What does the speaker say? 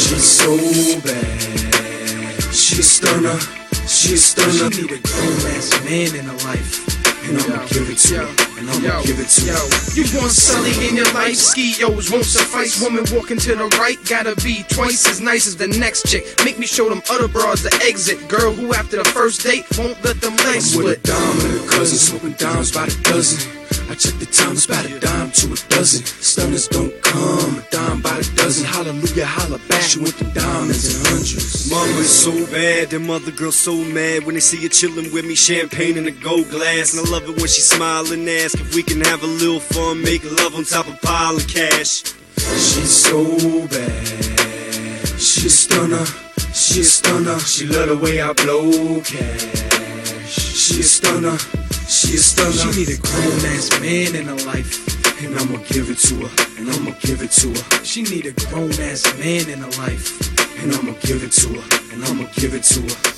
She's so bad. She a stunner. She a stunner. She need a grown-ass man in her life, and I'ma give it to her. And I'ma give it to her. You want Sully in your life? Skios won't suffice. Woman walking to the right gotta be twice as nice as the next chick. Make me show them other broads the exit. Girl who after the first date won't let them legs I'm with split. a dime and a cousin, smoking dimes by the dozen. I check the time, it's about a dime to a dozen. Stunners don't come, a dime by the dozen. Hallelujah, holla back. She with the diamonds and hundreds. Mama is so bad, them other girls so mad when they see you chillin' with me, champagne in a gold glass. And I love it when she smile and ask if we can have a little fun, make love on top of pile of cash. She's so bad. She a stunner. She a stunner. She love the way I blow cash. She a stunner. She a stunner. She need a grown-ass man in her life, and I'ma give it to her. And I'ma give it to her. She need a grown-ass man in her life, and I'ma give it to her. And I'ma give it to her.